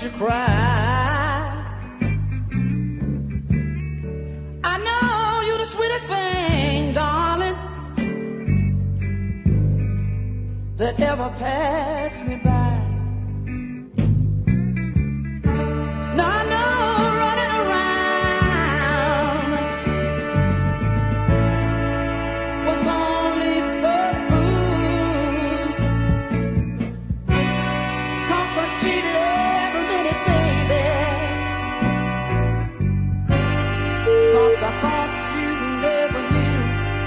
you cry. I know you're the sweetest thing, darling, that ever passed me by. Now I know running around was only for food, 'cause I cheated every minute, baby, 'cause I thought you never knew.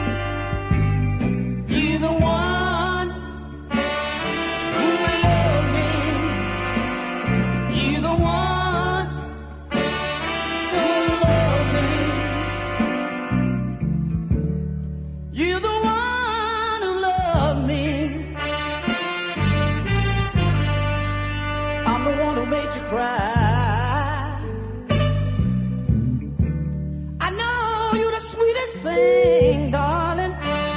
You're the one who loved me. You're the one who loved me. You're the one who loved me. I'm the one who made you cry. I know you're the sweetest thing, darling,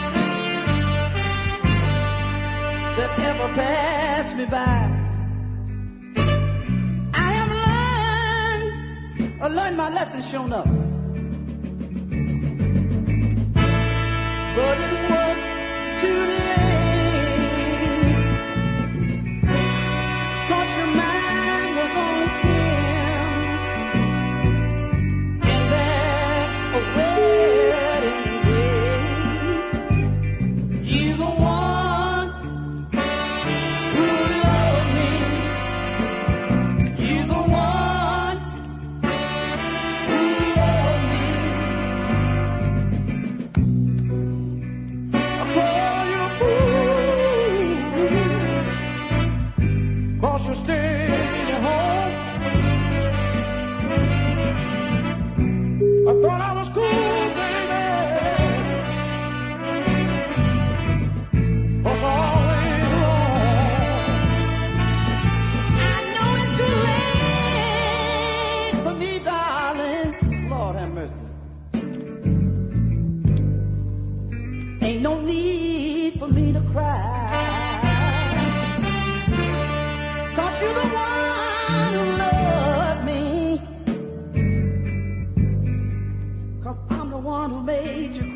that ever passed me by. I learned my lesson, shown up. But it was too late, 'cause your mind was on him, and that wedding day. You're the one who loved me. You're the one who loved me. I call you fool, 'cause you stayed at home. I thought I was cool, baby, 'cause I always wrong. I know it's too late for me, darling. Lord have mercy. Ain't no need for me to cry, 'cause you're the one who loved me, 'cause I'm the one who made you